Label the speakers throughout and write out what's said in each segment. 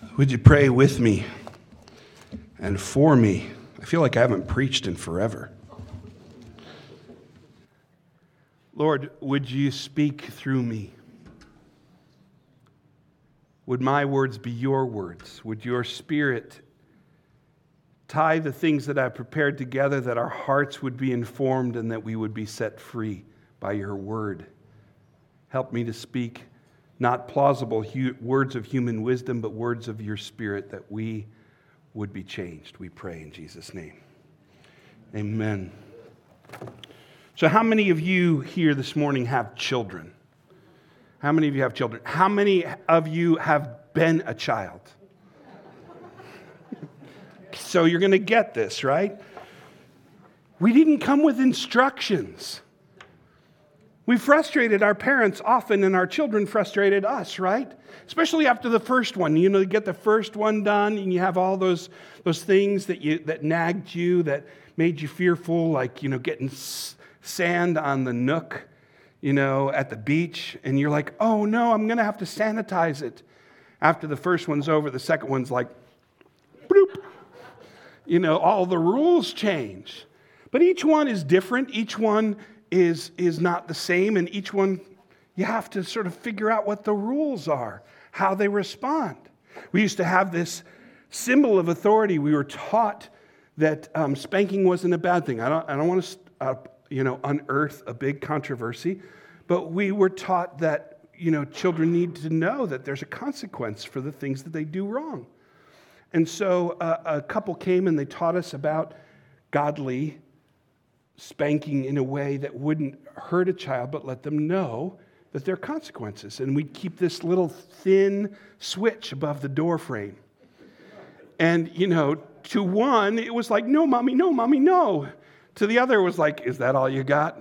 Speaker 1: Would you pray with me and for me? I feel like I haven't preached in forever. Lord, would you speak through me? Would my words be your words? Would your Spirit tie the things that I've prepared together, that our hearts would be informed and that we would be set free by your word? Help me to speak not plausible words of human wisdom, but words of your Spirit, that we would be changed. We pray in Jesus' name. Amen. So how many of you here this morning have children? How many of you have children? How many of you have been a child? So you're going to get this, right? We didn't come with instructions. We frustrated our parents often, and our children frustrated us, right? Especially after the first one. You know, you get the first one done, and you have all those things that nagged you, that made you fearful, like, getting sand on the nook, at the beach. And you're like, oh no, I'm going to have to sanitize it. After the first one's over, the second one's like, bloop. All the rules change. But each one is different. Each one is not the same, and each one, you have to sort of figure out what the rules are, how they respond. We used to have this symbol of authority. We were taught that spanking wasn't a bad thing. I don't want to unearth a big controversy, but we were taught that children need to know that there's a consequence for the things that they do wrong. And so a couple came and they taught us about godly spanking in a way that wouldn't hurt a child, but let them know that there are consequences. And we'd keep this little thin switch above the door frame. And, to one, it was like, no, mommy, no. To the other, it was like, is that all you got?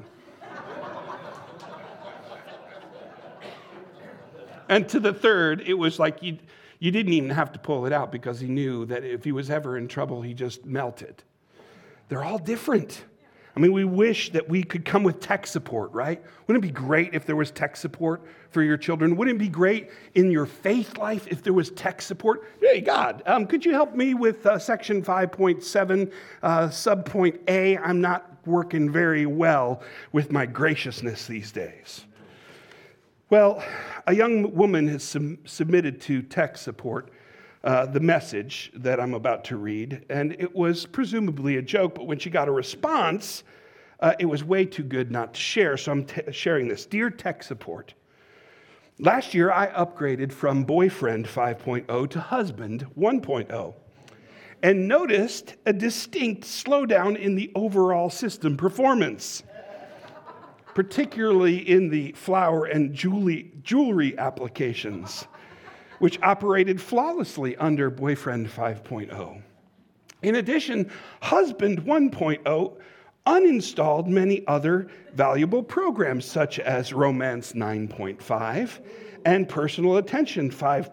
Speaker 1: And to the third, it was like you didn't even have to pull it out, because he knew that if he was ever in trouble, he just melted. They're all different. I mean, we wish that we could come with tech support, right? Wouldn't it be great if there was tech support for your children? Wouldn't it be great in your faith life if there was tech support? Hey, God, could you help me with section 5.7, subpoint A? I'm not working very well with my graciousness these days. Well, a young woman has submitted to tech support the message that I'm about to read, and it was presumably a joke, but when she got a response, it was way too good not to share, so I'm sharing this. Dear tech support, last year I upgraded from boyfriend 5.0 to husband 1.0 and noticed a distinct slowdown in the overall system performance, particularly in the flower and jewelry applications, which operated flawlessly under boyfriend 5.0. In addition, husband 1.0 uninstalled many other valuable programs, such as Romance 9.5 and Personal Attention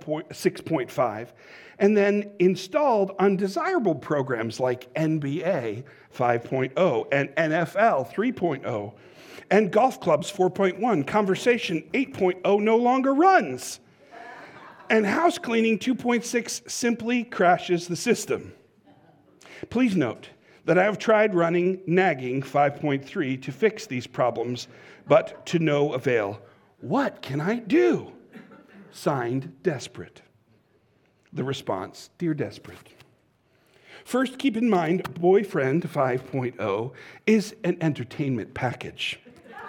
Speaker 1: 6.5, and then installed undesirable programs like NBA 5.0 and NFL 3.0 and Golf Clubs 4.1. Conversation 8.0 no longer runs. And House Cleaning 2.6 simply crashes the system. Please note that I have tried running Nagging 5.3 to fix these problems, but to no avail. What can I do? Signed, Desperate. The response, Dear Desperate. First, keep in mind, Boyfriend 5.0 is an entertainment package,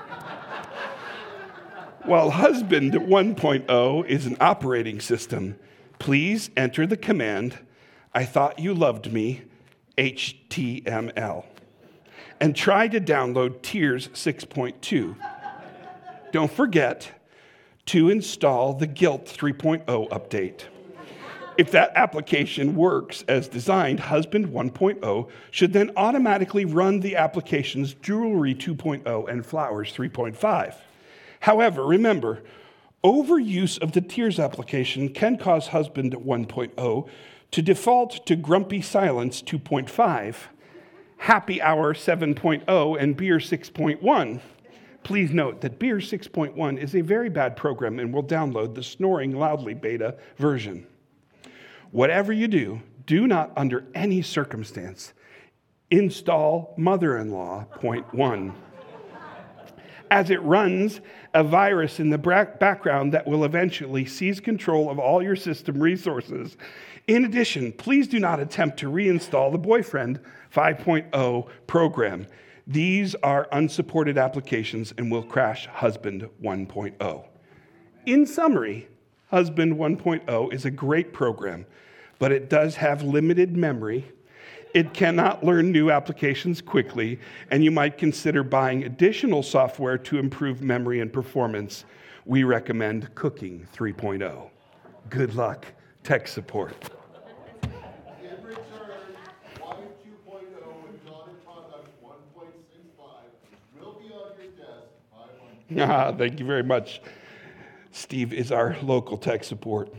Speaker 1: while Husband 1.0 is an operating system. Please enter the command, I thought you loved me, HTML, and try to download Tears 6.2. Don't forget to install the Guilt 3.0 update. If that application works as designed, Husband 1.0 should then automatically run the applications Jewelry 2.0 and Flowers 3.5. However, remember, overuse of the Tears application can cause Husband 1.0 to default to Grumpy Silence 2.5, Happy Hour 7.0, and Beer 6.1. Please note that Beer 6.1 is a very bad program and will download the Snoring Loudly beta version. Whatever you do, do not under any circumstance install mother-in-law, point 1, as it runs a virus in the background that will eventually seize control of all your system resources. In addition, please do not attempt to reinstall the Boyfriend 5.0 program. These are unsupported applications and will crash Husband 1.0. In summary, Husband 1.0 is a great program, but it does have limited memory. It cannot learn new applications quickly, and you might consider buying additional software to improve memory and performance. We recommend Cooking 3.0. Good luck, tech support.
Speaker 2: In return, Wife 2.0 and Daughter Conduct 1.65 will be on your desk.
Speaker 1: Thank you very much. Steve is our local tech support.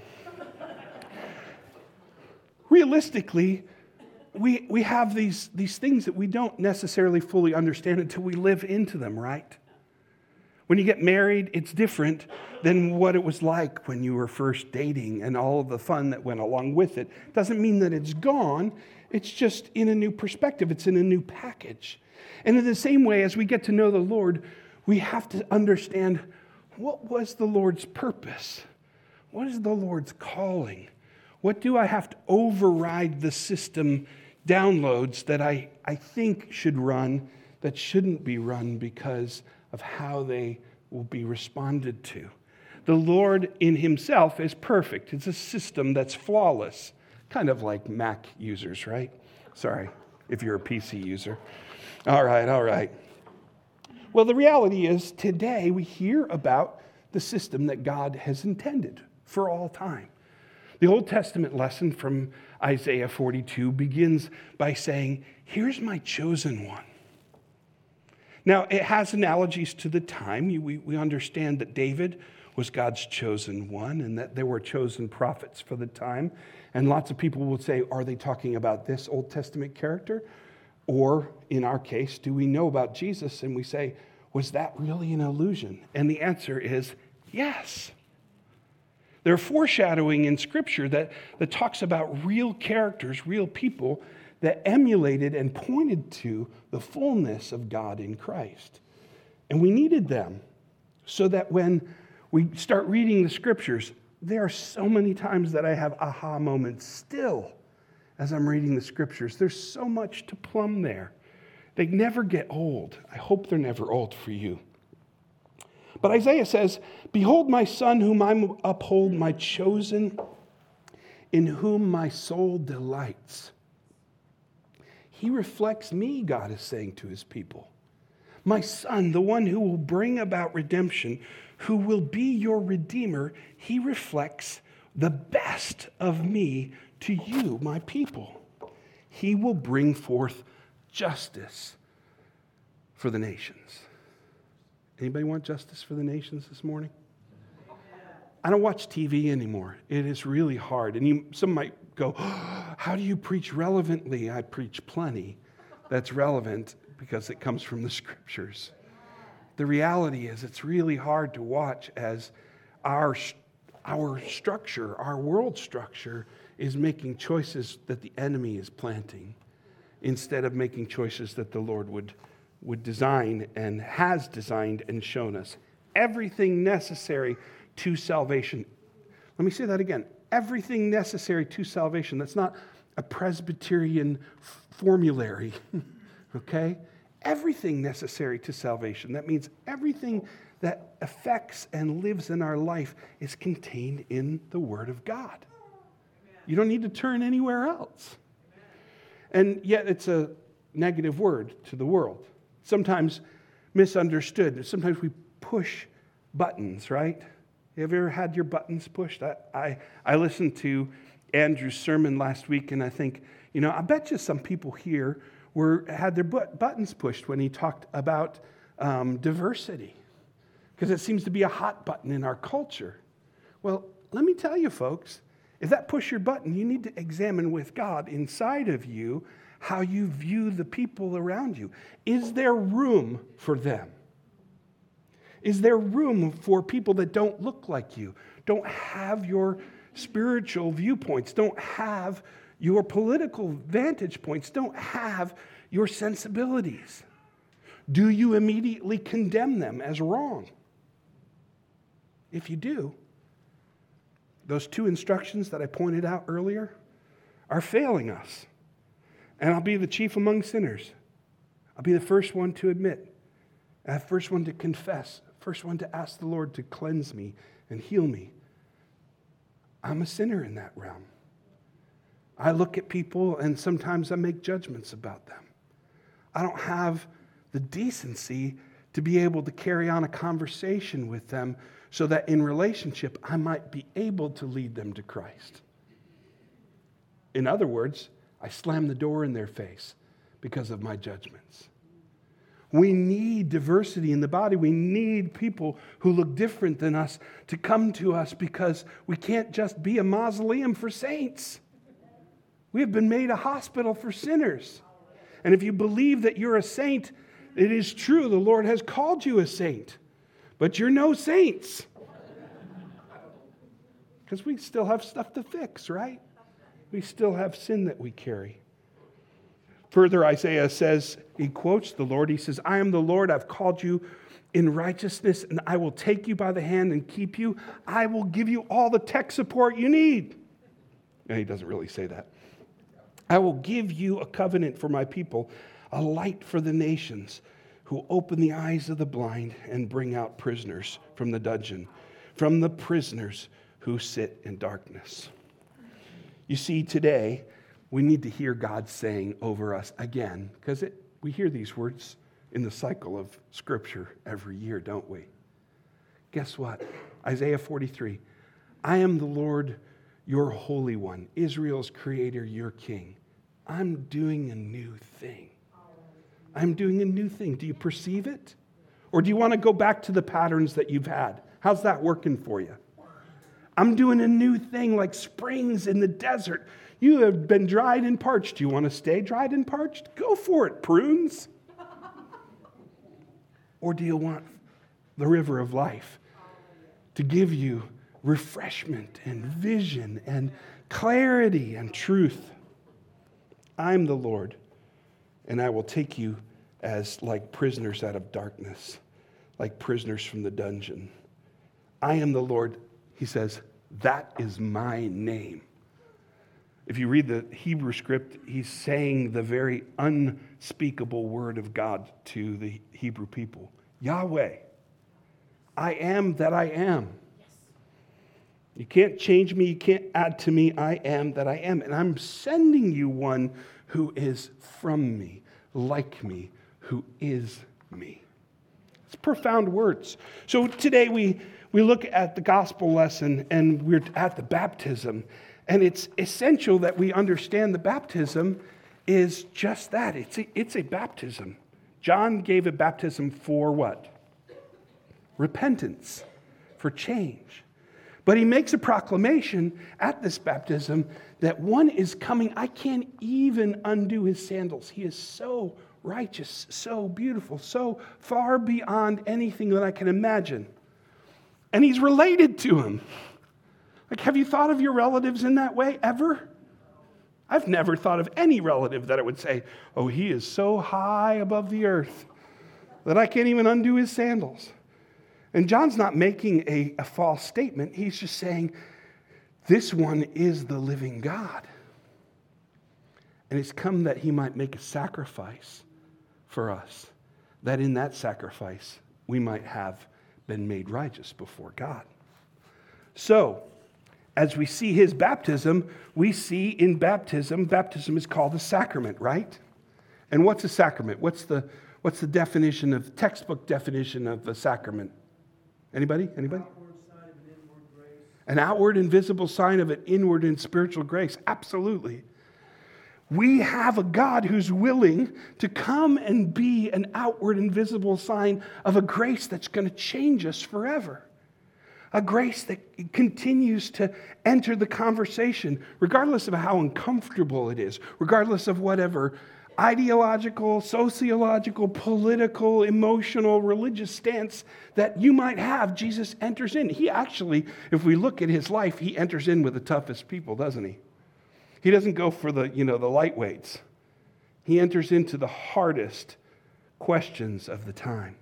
Speaker 1: Realistically, we have these things that we don't necessarily fully understand until we live into them, right? When you get married, it's different than what it was like when you were first dating and all of the fun that went along with it. Doesn't mean that it's gone. It's just in a new perspective. It's in a new package. And in the same way, as we get to know the Lord, we have to understand, what was the Lord's purpose? What is the Lord's calling? What do I have to override the system downloads that I think should run that shouldn't be run because of how they will be responded to? The Lord in himself is perfect. It's a system that's flawless, kind of like Mac users, right? Sorry, if you're a PC user. All right. Well, the reality is today we hear about the system that God has intended for all time. The Old Testament lesson from Isaiah 42 begins by saying, here's my chosen one. Now, it has analogies to the time. We understand that David was God's chosen one and that there were chosen prophets for the time. And lots of people will say, are they talking about this Old Testament character? Or, in our case, do we know about Jesus? And we say, was that really an illusion? And the answer is yes. There's foreshadowing in Scripture that talks about real characters, real people that emulated and pointed to the fullness of God in Christ. And we needed them so that when we start reading the Scriptures, there are so many times that I have aha moments still as I'm reading the Scriptures. There's so much to plumb there. They never get old. I hope they're never old for you. But Isaiah says, behold my son whom I uphold, my chosen, in whom my soul delights. He reflects me, God is saying to his people. My son, the one who will bring about redemption, who will be your redeemer, he reflects the best of me to you, my people. He will bring forth justice for the nations. Anybody want justice for the nations this morning? I don't watch TV anymore. It is really hard. And some might go, how do you preach relevantly? I preach plenty that's relevant because it comes from the Scriptures. The reality is it's really hard to watch as our structure, our world structure, is making choices that the enemy is planting instead of making choices that the Lord would design and has designed and shown us. Everything necessary to salvation. Let me say that again. Everything necessary to salvation. That's not a Presbyterian formulary, okay? Everything necessary to salvation. That means everything that affects and lives in our life is contained in the Word of God. You don't need to turn anywhere else. And yet it's a negative word to the world. Sometimes misunderstood. Sometimes we push buttons, right? Have you ever had your buttons pushed? I listened to Andrew's sermon last week, and I think, I bet you some people here had their buttons pushed when he talked about diversity, because it seems to be a hot button in our culture. Well, let me tell you, folks, if that push your button, you need to examine with God inside of you how you view the people around you. Is there room for them? Is there room for people that don't look like you, don't have your spiritual viewpoints, don't have your political vantage points, don't have your sensibilities? Do you immediately condemn them as wrong? If you do, those two instructions that I pointed out earlier are failing us. And I'll be the chief among sinners. I'll be the first one to admit, the first one to confess, first one to ask the Lord to cleanse me and heal me. I'm a sinner in that realm. I look at people and sometimes I make judgments about them. I don't have the decency to be able to carry on a conversation with them so that in relationship I might be able to lead them to Christ. In other words, I slam the door in their face because of my judgments. We need diversity in the body. We need people who look different than us to come to us because we can't just be a mausoleum for saints. We have been made a hospital for sinners. And if you believe that you're a saint, it is true, the Lord has called you a saint. But you're no saints. Because we still have stuff to fix, right? We still have sin that we carry. Further, Isaiah says, he quotes the Lord. He says, I am the Lord, I've called you in righteousness, and I will take you by the hand and keep you. I will give you all the tech support you need. And he doesn't really say that. I will give you a covenant for my people, a light for the nations, who open the eyes of the blind and bring out prisoners from the dungeon, from the prisoners who sit in darkness. You see, today, we need to hear God saying over us again, because we hear these words in the cycle of Scripture every year, don't we? Guess what? Isaiah 43, I am the Lord, your Holy One, Israel's Creator, your King. I'm doing a new thing. I'm doing a new thing. Do you perceive it? Or do you want to go back to the patterns that you've had? How's that working for you? I'm doing a new thing like springs in the desert. You have been dried and parched. Do you want to stay dried and parched? Go for it, prunes. Or do you want the river of life to give you refreshment and vision and clarity and truth? I'm the Lord, and I will take you as like prisoners out of darkness, like prisoners from the dungeon. I am the Lord, he says, that is my name. If you read the Hebrew script, he's saying the very unspeakable word of God to the Hebrew people. Yahweh, I am that I am. You can't change me, you can't add to me, I am that I am. And I'm sending you one who is from me, like me, who is me. It's profound words. So today we look at the gospel lesson and we're at the baptism. And it's essential that we understand the baptism is just that. It's a baptism. John gave a baptism for what? Repentance, for change. But he makes a proclamation at this baptism that one is coming. I can't even undo his sandals. He is so righteous, so beautiful, so far beyond anything that I can imagine. And he's related to him. Like, have you thought of your relatives in that way ever? I've never thought of any relative that I would say, oh, he is so high above the earth that I can't even undo his sandals. And John's not making a false statement. He's just saying, this one is the living God. And it's come that he might make a sacrifice for us, that in that sacrifice we might have been made righteous before God. So, as we see his baptism, we see in baptism is called a sacrament, right? And what's a sacrament? What's the definition of, textbook definition of a sacrament? Anybody? Anybody?
Speaker 3: Outward sign of an inward grace.
Speaker 1: An outward and visible sign of an inward and spiritual grace. Absolutely. We have a God who's willing to come and be an outward and visible sign of a grace that's going to change us forever. A grace that continues to enter the conversation, regardless of how uncomfortable it is, regardless of whatever ideological, sociological, political, emotional, religious stance that you might have, Jesus enters in. He actually, if we look at his life, he enters in with the toughest people, doesn't he? He doesn't go for the lightweights. He enters into the hardest questions of the time.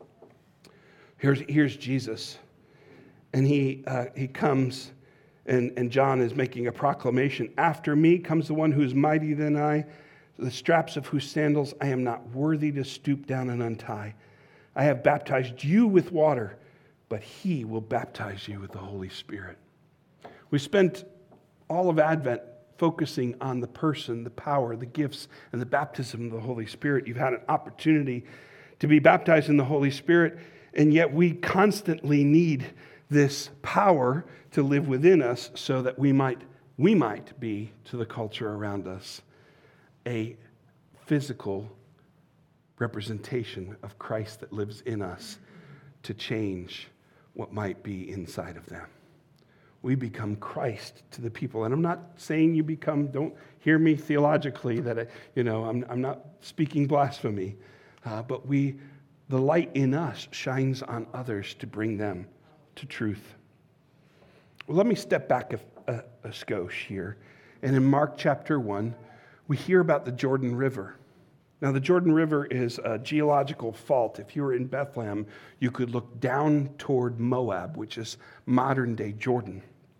Speaker 1: Here's Jesus. And he comes, and John is making a proclamation. After me comes the one who is mightier than I, the straps of whose sandals I am not worthy to stoop down and untie. I have baptized you with water, but he will baptize you with the Holy Spirit. We spent all of Advent focusing on the person, the power, the gifts, and the baptism of the Holy Spirit. You've had an opportunity to be baptized in the Holy Spirit, and yet we constantly need this power to live within us so that we might be to the culture around us a physical representation of Christ that lives in us to change what might be inside of them. We become Christ to the people. And I'm not saying you become, don't hear me theologically that, I'm not speaking blasphemy. But the light in us shines on others to bring them to truth. Well, let me step back a skosh here. And in Mark chapter 1, we hear about the Jordan River. Now, the Jordan River is a geological fault. If you were in Bethlehem, you could look down toward Moab, which is modern-day Jordan.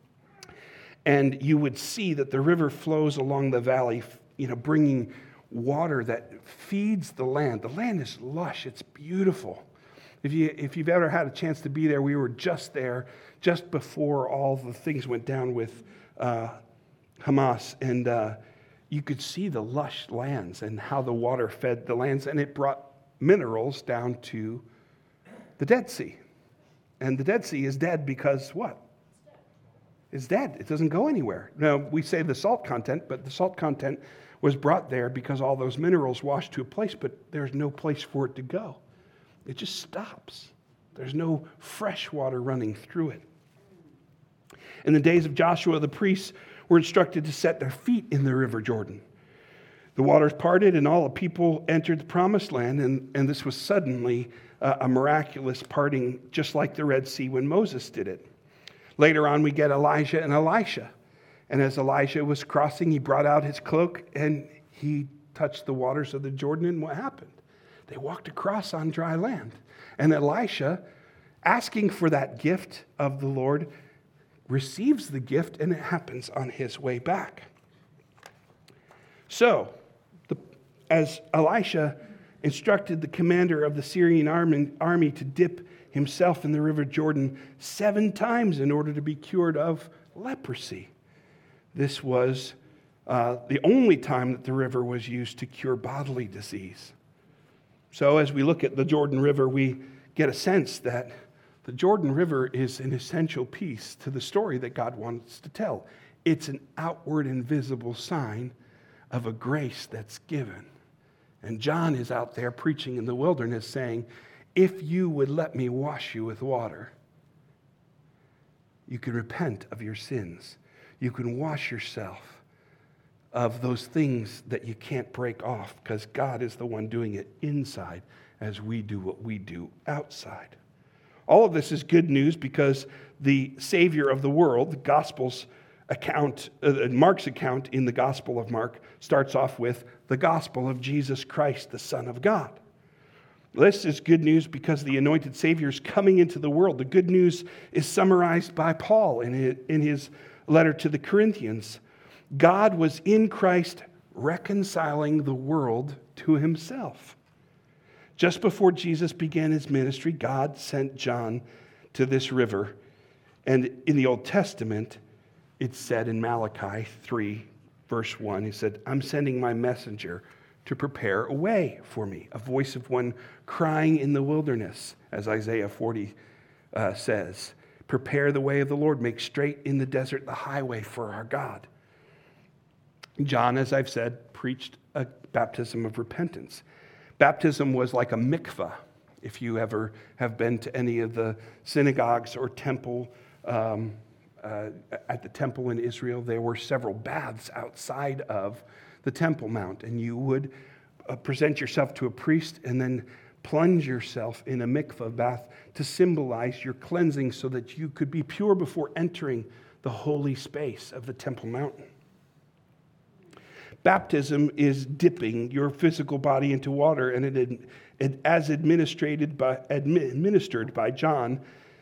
Speaker 1: And you would see that the river flows along the valley, bringing water that feeds the land. The land is lush. It's beautiful. If you've ever had a chance to be there, we were just there, just before all the things went down with Hamas. And you could see the lush lands and how the water fed the lands. And it brought minerals down to the Dead Sea. And the Dead Sea is dead because what? It's dead. It doesn't go anywhere. Now, we say the salt content, but the salt content was brought there because all those minerals washed to a place, but there's no place for it to go. It just stops. There's no fresh water running through it. In the days of Joshua, the priests were instructed to set their feet in the river Jordan. The waters parted and all the people entered the promised land, and this was suddenly a miraculous parting, just like the Red Sea when Moses did it. Later on, we get Elijah and Elisha. And as Elijah was crossing, he brought out his cloak and he touched the waters of the Jordan. And what happened? They walked across on dry land. And Elisha, asking for that gift of the Lord, receives the gift, and it happens on his way back. So, as Elisha instructed the commander of the Syrian army to dip himself in the river Jordan 7 times in order to be cured of leprosy. This was the only time that the river was used to cure bodily disease. So as we look at the Jordan River, we get a sense that the Jordan River is an essential piece to the story that God wants to tell. It's an outward and visible sign of a grace that's given. And John is out there preaching in the wilderness saying, if you would let me wash you with water, you can repent of your sins. You can wash yourself of those things that you can't break off because God is the one doing it inside as we do what we do outside. All of this is good news because the Savior of the world, the Gospel's account, Mark's account in the Gospel of Mark starts off with the gospel of Jesus Christ, the Son of God. This is good news because the anointed Savior is coming into the world. The good news is summarized by Paul in his letter to the Corinthians. God was in Christ reconciling the world to himself. Just before Jesus began his ministry, God sent John to this river. And in the Old Testament, it said in Malachi 3, verse 1, he said, I'm sending my messenger to prepare a way for me, a voice of one crying in the wilderness, as Isaiah 40 says. Prepare the way of the Lord, make straight in the desert the highway for our God. John, as I've said, preached a baptism of repentance. Baptism was like a mikvah. If you ever have been to any of the synagogues or temple, at the temple in Israel, there were several baths outside of the Temple Mount, and you would present yourself to a priest and then plunge yourself in a mikvah bath to symbolize your cleansing so that you could be pure before entering the holy space of the Temple Mountain. Baptism is dipping your physical body into water, and as administered by John,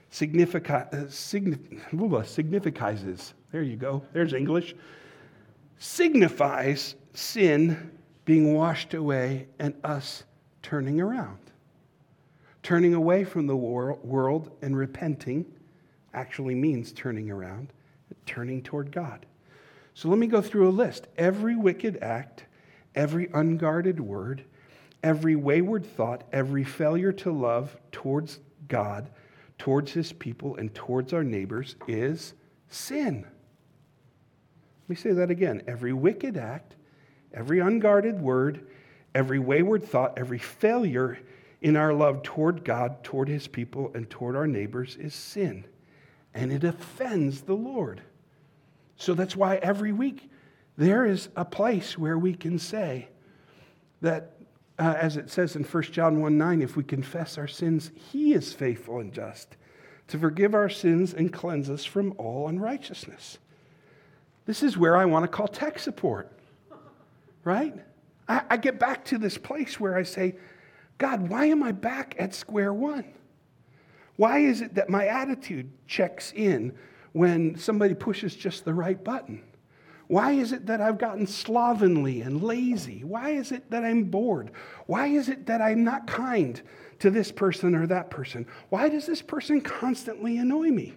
Speaker 1: signifies, there you go, there's English, signifies sin being washed away and us turning around. Turning away from the world and repenting actually means turning around, turning toward God. So let me go through a list. Every wicked act, every unguarded word, every wayward thought, every failure to love towards God, towards his people, and towards our neighbors is sin. Let me say that again. Every wicked act, every unguarded word, every wayward thought, every failure in our love toward God, toward his people, and toward our neighbors is sin. And it offends the Lord. So that's why every week there is a place where we can say that, as it says in 1 John 1:9, if we confess our sins, he is faithful and just to forgive our sins and cleanse us from all unrighteousness. This is where I want to call tech support, right? I get back to this place where I say, God, why am I back at square one? Why is it that my attitude checks in when somebody pushes just the right button? Why is it that I've gotten slovenly and lazy? Why is it that I'm bored? Why is it that I'm not kind to this person or that person? Why does this person constantly annoy me?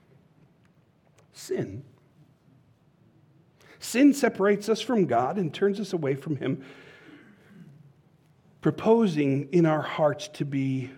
Speaker 1: Sin. Sin separates us from God and turns us away from him, proposing in our hearts to be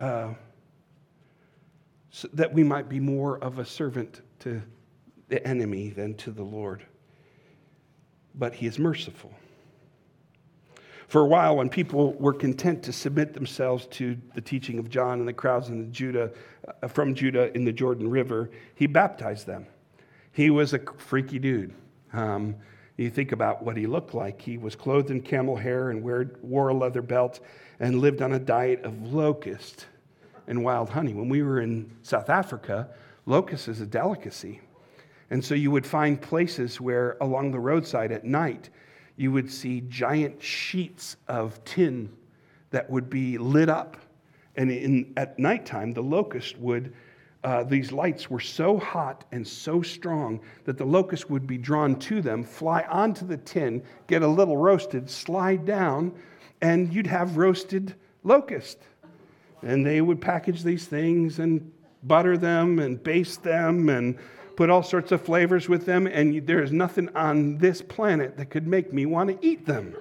Speaker 1: so that we might be more of a servant to the enemy than to the Lord. But he is merciful. For a while, when people were content to submit themselves to the teaching of John and the crowds from Judah in the Jordan River, he baptized them. He was a freaky dude. You think about what he looked like. He was clothed in camel hair and wore a leather belt and lived on a diet of locust and wild honey. When we were in South Africa, locust is a delicacy. And so you would find places where along the roadside at night, you would see giant sheets of tin that would be lit up. And at nighttime, the locust would, these lights were so hot and so strong that the locust would be drawn to them, fly onto the tin, get a little roasted, slide down, and you'd have roasted locust. And they would package these things and butter them and baste them and put all sorts of flavors with them. And there is nothing on this planet that could make me want to eat them.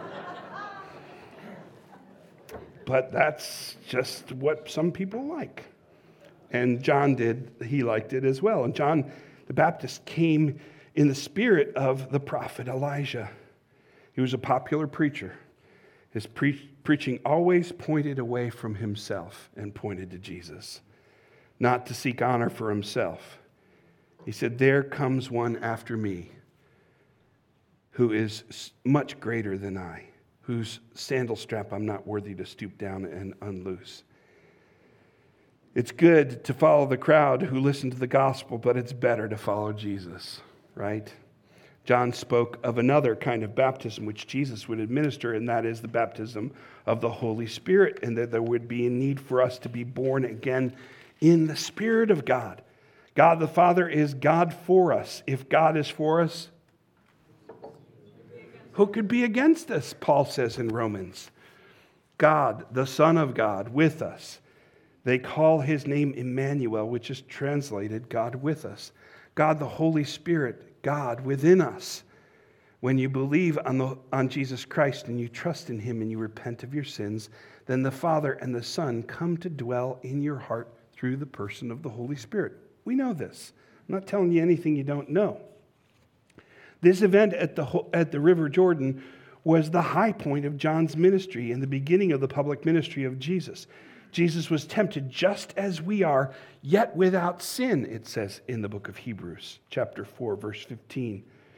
Speaker 1: But that's just what some people like. And John did. He liked it as well. And John the Baptist came in the spirit of the prophet Elijah. He was a popular preacher. His preaching always pointed away from himself and pointed to Jesus, not to seek honor for himself. He said, there comes one after me who is much greater than I, whose sandal strap I'm not worthy to stoop down and unloose. It's good to follow the crowd who listen to the gospel, but it's better to follow Jesus, right? John spoke of another kind of baptism which Jesus would administer, and that is the baptism of the Holy Spirit, and that there would be a need for us to be born again in the Spirit of God. God the Father is God for us. If God is for us, who could be against us? Paul says in Romans. God, the Son of God, with us. They call his name Emmanuel, which is translated God with us. God the Holy Spirit, God within us. When you believe on Jesus Christ and you trust in him and you repent of your sins, then the Father and the Son come to dwell in your heart through the person of the Holy Spirit. We know this. I'm not telling you anything you don't know. This event at the River Jordan was the high point of John's ministry and the beginning of the public ministry of Jesus. Jesus was tempted just as we are, yet without sin, it says in the book of Hebrews, chapter 4, verse 15.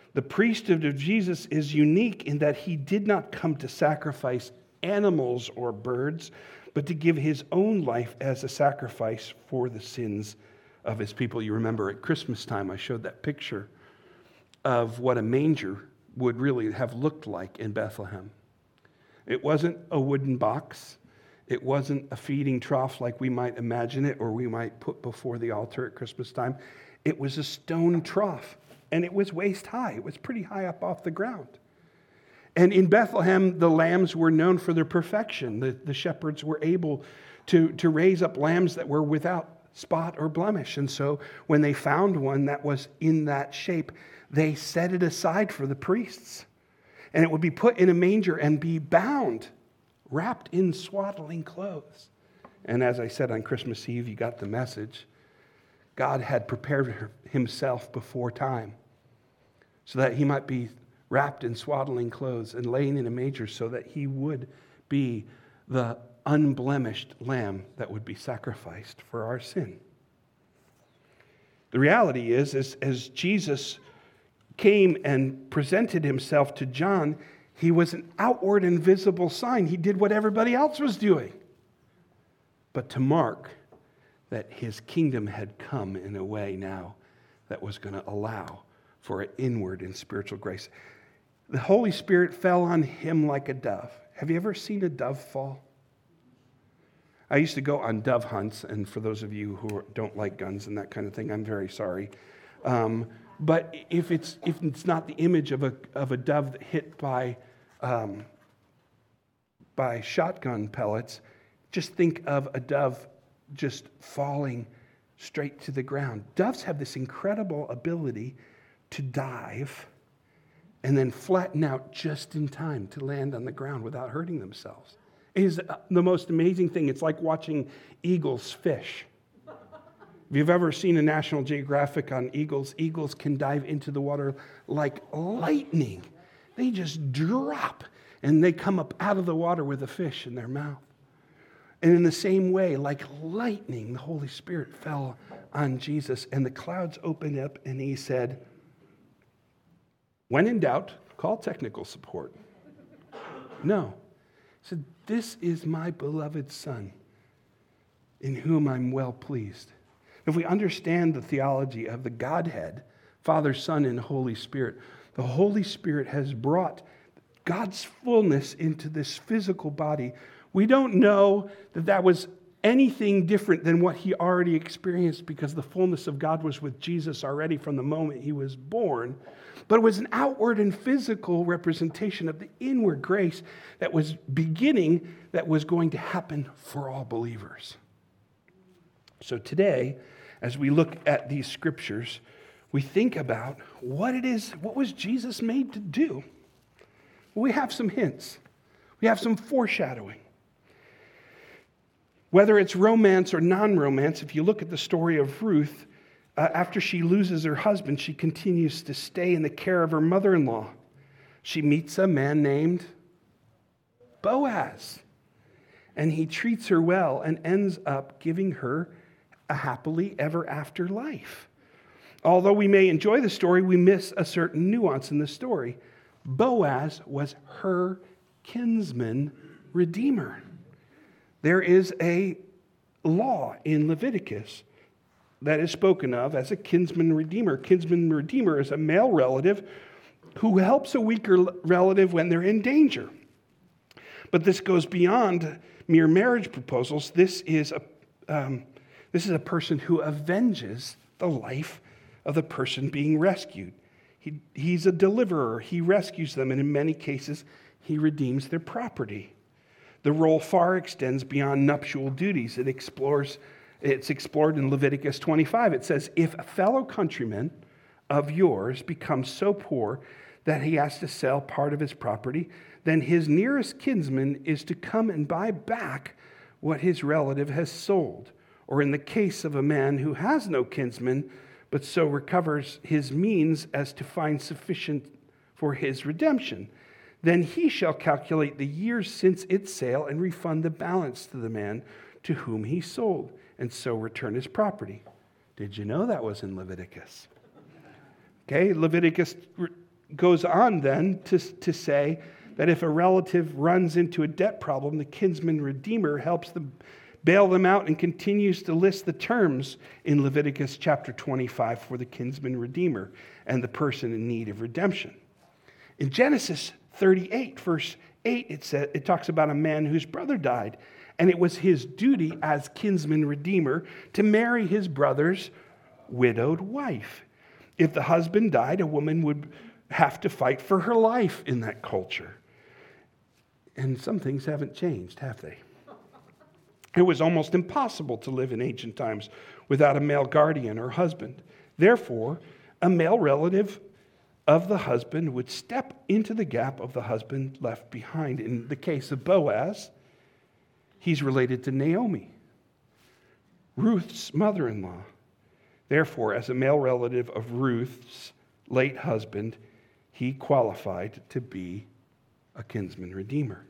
Speaker 1: The priesthood of Jesus is unique in that he did not come to sacrifice animals or birds, but to give his own life as a sacrifice for the sins of his people. You remember at Christmas time, I showed that picture of what a manger would really have looked like in Bethlehem. It wasn't a wooden box. It wasn't a feeding trough like we might imagine it or we might put before the altar at Christmas time. It was a stone trough, and it was waist high. It was pretty high up off the ground. And in Bethlehem, the lambs were known for their perfection. The shepherds were able to raise up lambs that were without spot or blemish. And so when they found one that was in that shape, they set it aside for the priests. And it would be put in a manger and be bound, wrapped in swaddling clothes. And as I said on Christmas Eve, you got the message. God had prepared himself before time so that he might be wrapped in swaddling clothes and laying in a manger so that he would be the unblemished lamb that would be sacrificed for our sin. The reality is, as Jesus came and presented himself to John, he was an outward and visible sign. He did what everybody else was doing. But to mark that his kingdom had come in a way now that was going to allow for an inward and spiritual grace. The Holy Spirit fell on him like a dove. Have you ever seen a dove fall? I used to go on dove hunts, and for those of you who don't like guns and that kind of thing, I'm very sorry. But if it's not the image of a dove that hit by shotgun pellets, just think of a dove just falling straight to the ground. Doves have this incredible ability to dive and then flatten out just in time to land on the ground without hurting themselves. It is the most amazing thing. It's like watching eagles fish. If you've ever seen a National Geographic on eagles, eagles can dive into the water like lightning. They just drop, and they come up out of the water with a fish in their mouth. And in the same way, like lightning, the Holy Spirit fell on Jesus, and the clouds opened up, and he said, when in doubt, call technical support. No. He said, this is my beloved Son, in whom I'm well pleased. If we understand the theology of the Godhead, Father, Son, and Holy Spirit, the Holy Spirit has brought God's fullness into this physical body. We don't know that was anything different than what he already experienced because the fullness of God was with Jesus already from the moment he was born. But it was an outward and physical representation of the inward grace that was beginning, that was going to happen for all believers. So today, as we look at these scriptures, we think about what was Jesus made to do? Well, we have some hints. We have some foreshadowing. Whether it's romance or non-romance, if you look at the story of Ruth, after she loses her husband, she continues to stay in the care of her mother-in-law. She meets a man named Boaz, and he treats her well and ends up giving her a happily ever after life. Although we may enjoy the story, we miss a certain nuance in the story. Boaz was her kinsman redeemer. There is a law in Leviticus that is spoken of as a kinsman redeemer. Kinsman redeemer is a male relative who helps a weaker relative when they're in danger. But this goes beyond mere marriage proposals. This is a person who avenges the life of the person being rescued. He's a deliverer. He rescues them, and in many cases, he redeems their property. The role far extends beyond nuptial duties. It's explored in Leviticus 25. It says, if a fellow countryman of yours becomes so poor that he has to sell part of his property, then his nearest kinsman is to come and buy back what his relative has sold. Or in the case of a man who has no kinsman, but so recovers his means as to find sufficient for his redemption, then he shall calculate the years since its sale and refund the balance to the man to whom he sold, and so return his property. Did you know that was in Leviticus? Okay, Leviticus goes on then to say that if a relative runs into a debt problem, the kinsman redeemer helps them bail them out and continues to list the terms in Leviticus chapter 25 for the kinsman redeemer and the person in need of redemption. In Genesis 38, verse 8, it talks about a man whose brother died, and it was his duty as kinsman redeemer to marry his brother's widowed wife. If the husband died, a woman would have to fight for her life in that culture. And some things haven't changed, have they? It was almost impossible to live in ancient times without a male guardian or husband. Therefore, a male relative of the husband would step into the gap of the husband left behind. In the case of Boaz, he's related to Naomi, Ruth's mother-in-law. Therefore, as a male relative of Ruth's late husband, he qualified to be a kinsman redeemer.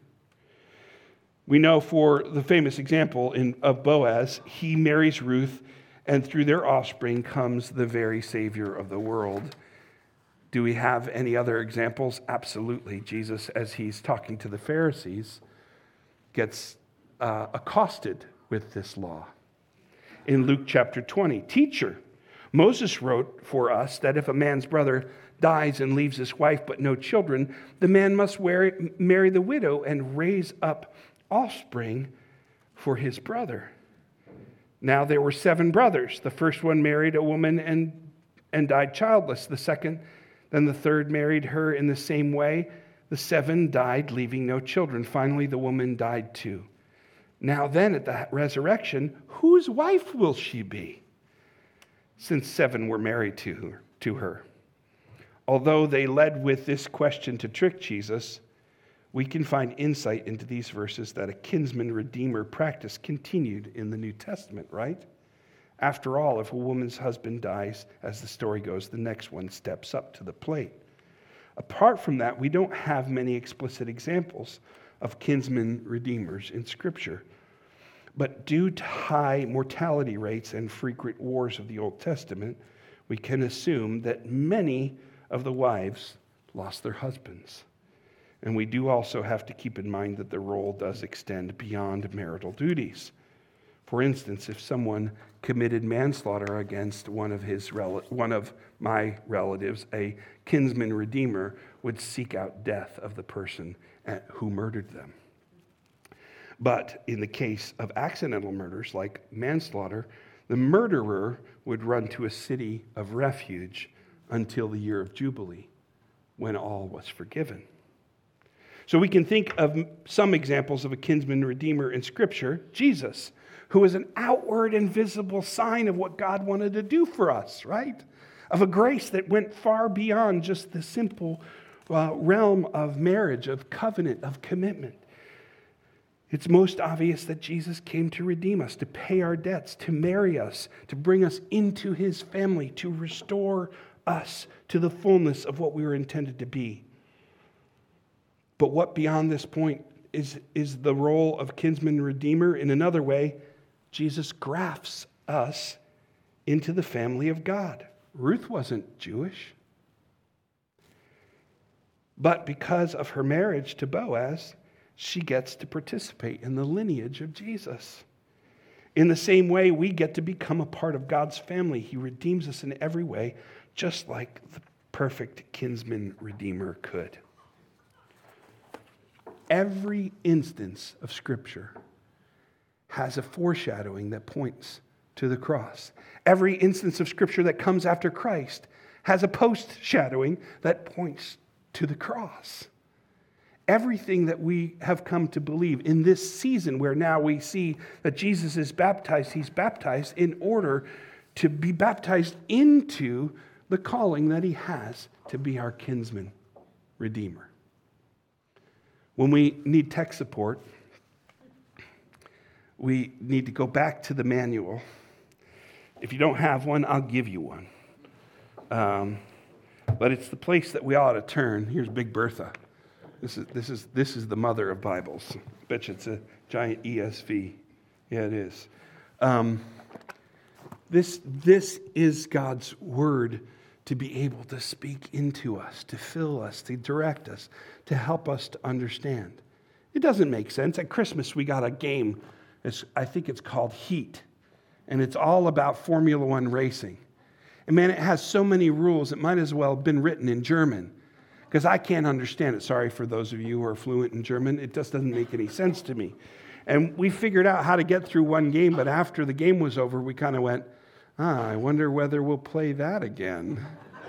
Speaker 1: We know for the famous example of Boaz, he marries Ruth, and through their offspring comes the very Savior of the world. Do we have any other examples? Absolutely. Jesus, as he's talking to the Pharisees, gets accosted with this law. In Luke chapter 20, "Teacher, Moses wrote for us that if a man's brother dies and leaves his wife but no children, the man must marry the widow and raise up offspring for his brother. Now there were 7 brothers. The first one married a woman and died childless. Then the third married her in the same way. The 7 died, leaving no children. Finally, the woman died too. Now then, at the resurrection, whose wife will she be? Since 7 were married to her. Although they led with this question to trick Jesus, we can find insight into these verses that a kinsman redeemer practice continued in the New Testament, right? After all, if a woman's husband dies, as the story goes, the next one steps up to the plate. Apart from that, we don't have many explicit examples of kinsman redeemers in Scripture. But due to high mortality rates and frequent wars of the Old Testament, we can assume that many of the wives lost their husbands. And we do also have to keep in mind that the role does extend beyond marital duties. For instance, if someone committed manslaughter against one of my relatives, a kinsman redeemer would seek out death of the person who murdered them. But in the case of accidental murders like manslaughter, the murderer would run to a city of refuge until the year of Jubilee, when all was forgiven. So we can think of some examples of a kinsman redeemer in Scripture. Jesus, who is an outward and visible sign of what God wanted to do for us, right? Of a grace that went far beyond just the simple realm of marriage, of covenant, of commitment. It's most obvious that Jesus came to redeem us, to pay our debts, to marry us, to bring us into his family, to restore us to the fullness of what we were intended to be. But what beyond this point is the role of kinsman redeemer? In another way, Jesus grafts us into the family of God. Ruth wasn't Jewish. But because of her marriage to Boaz, she gets to participate in the lineage of Jesus. In the same way, we get to become a part of God's family. He redeems us in every way, just like the perfect kinsman redeemer could. Every instance of Scripture has a foreshadowing that points to the cross. Every instance of Scripture that comes after Christ has a post-shadowing that points to the cross. Everything that we have come to believe in this season where now we see that Jesus is baptized, he's baptized in order to be baptized into the calling that he has to be our kinsman redeemer. When we need tech support, we need to go back to the manual. If you don't have one, I'll give you one. But it's the place that we ought to turn. Here's Big Bertha. This is the mother of Bibles. I bet you it's a giant ESV. Yeah, it is. This is God's word to be able to speak into us, to fill us, to direct us, to help us to understand. It doesn't make sense. At Christmas, we got a game. I think it's called Heat. And it's all about Formula One racing. And man, it has so many rules, it might as well have been written in German. Because I can't understand it. Sorry for those of you who are fluent in German. It just doesn't make any sense to me. And we figured out how to get through one game, but after the game was over, we kind of went, I wonder whether we'll play that again.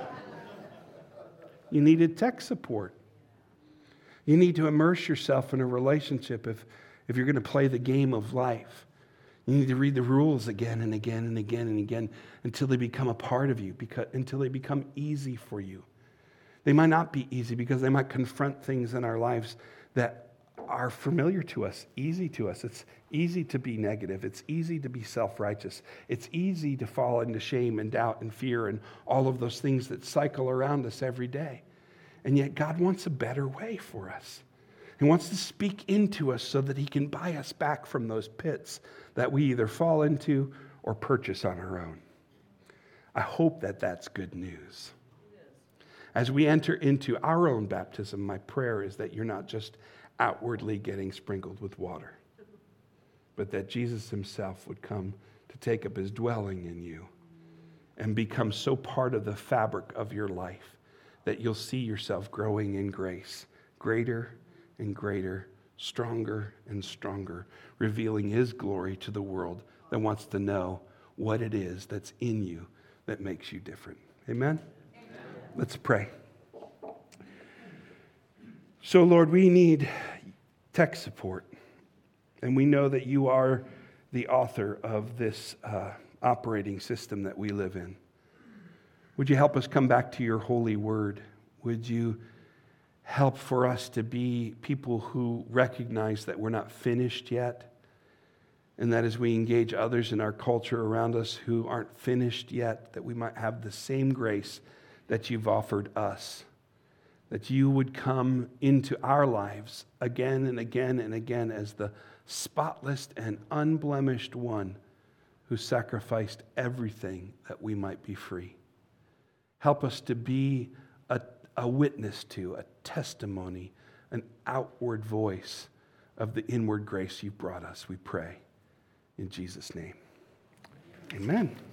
Speaker 1: You needed tech support. You need to immerse yourself in a relationship if you're going to play the game of life. You need to read the rules again and again and again and again until they become a part of you, until they become easy for you. They might not be easy because they might confront things in our lives that are familiar to us, easy to us. It's easy to be negative. It's easy to be self-righteous. It's easy to fall into shame and doubt and fear and all of those things that cycle around us every day. And yet God wants a better way for us. He wants to speak into us so that he can buy us back from those pits that we either fall into or purchase on our own. I hope that that's good news. As we enter into our own baptism, my prayer is that you're not just outwardly getting sprinkled with water, but that Jesus himself would come to take up his dwelling in you and become so part of the fabric of your life that you'll see yourself growing in grace, greater and greater, stronger and stronger, revealing his glory to the world that wants to know what it is that's in you that makes you different. Amen? Let's pray. So, Lord, we need tech support. And we know that you are the author of this operating system that we live in. Would you help us come back to your holy word? Would you help for us to be people who recognize that we're not finished yet? And that as we engage others in our culture around us who aren't finished yet, that we might have the same grace that you've offered us, that you would come into our lives again and again and again as the spotless and unblemished one who sacrificed everything that we might be free. Help us to be a witness to, a testimony, an outward voice of the inward grace you've brought us, we pray. In Jesus' name, amen.